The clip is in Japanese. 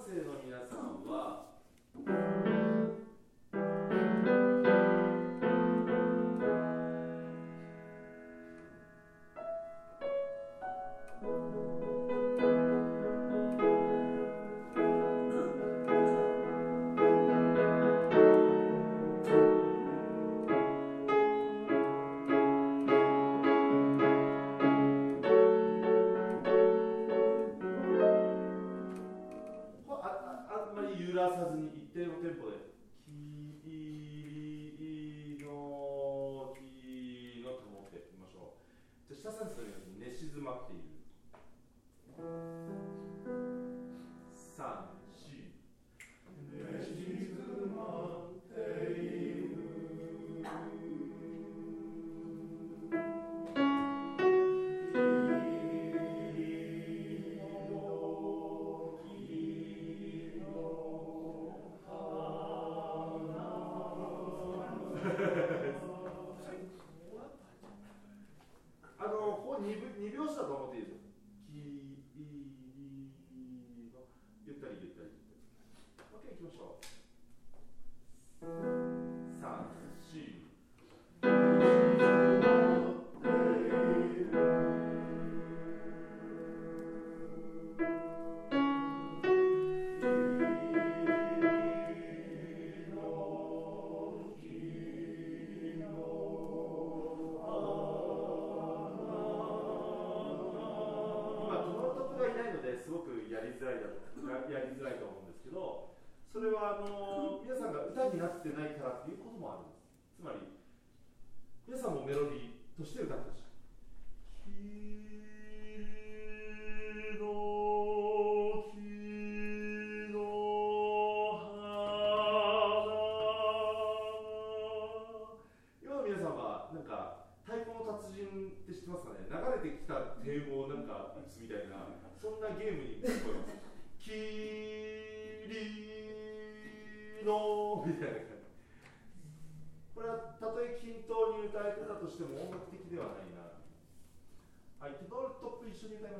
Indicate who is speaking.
Speaker 1: 生の皆さんはあんまり揺らさずに一定のテンポでキーのキーのと思ってみましょう。じゃあ下三節のように寝静まっている3、4寝静まっているここ2拍子だと思っていいですよ。キーのゆったりゆったり。もう一回いきましょう。3、4すごくやりづらいと思うんですけど、それは皆さんが歌になってないからっていうこともあるんです。つまり皆さんもメロディーとして歌ってほしい。今皆さんはなんか太鼓の達人って知ってますかね。流れてきた低語をなんか打つみたいな、そんなゲームに聞こえます。キリのみたいな感じ。これはたとえ均等に歌えてたとしても音楽的ではないな。はい、テノールトップ一緒に歌いましょう。